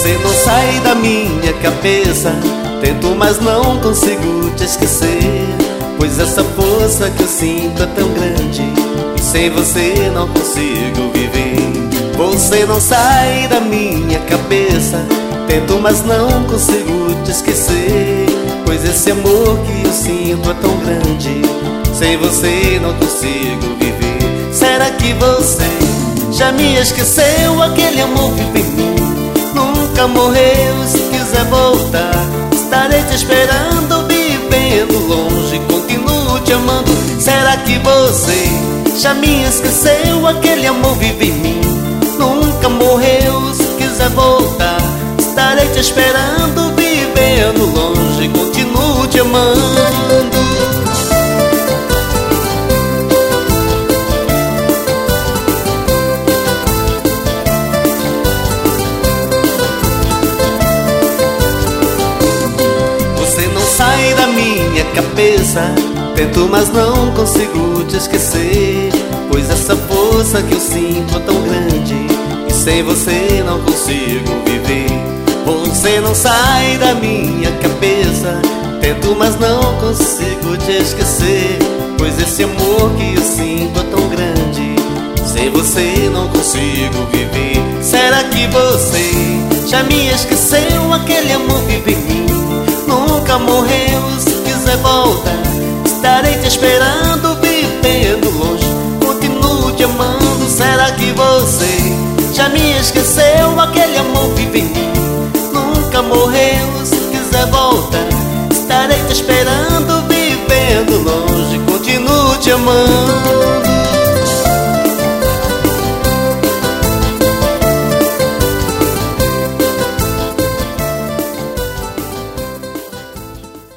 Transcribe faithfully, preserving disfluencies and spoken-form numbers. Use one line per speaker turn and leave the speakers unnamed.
Você não sai da minha cabeça, tento mas não consigo te esquecer, pois essa força que eu sinto é tão grande e sem você não consigo viver. Você não sai da minha cabeça, tento mas não consigo te esquecer, pois esse amor que eu sinto é tão grande, sem você não consigo viver. Será que você já me esqueceu? Aquele amor vive em mim, nunca morreu. Se quiser voltar, estarei te esperando, vivendo longe, continuo te amando. Será que você já me esqueceu? Aquele amor vive em mim, nunca morreu. Se quiser voltar, estarei te esperando, vivendo longe, continuo te amando. Sai da minha cabeça, tento mas não consigo te esquecer, pois essa força que eu sinto é tão grande e sem você não consigo viver. Você não sai da minha cabeça, tento mas não consigo te esquecer, pois esse amor que eu sinto é tão grande, sem você não consigo viver. Será que você já me esqueceu? Aquele amor vive em mim, nunca morreu. Se quiser voltar, estarei te esperando, vivendo longe, continuo te amando. Será que você já me esqueceu? Aquele amor vive em mim, nunca morreu. Se quiser voltar, estarei te esperando, vivendo longe, continuo te amando.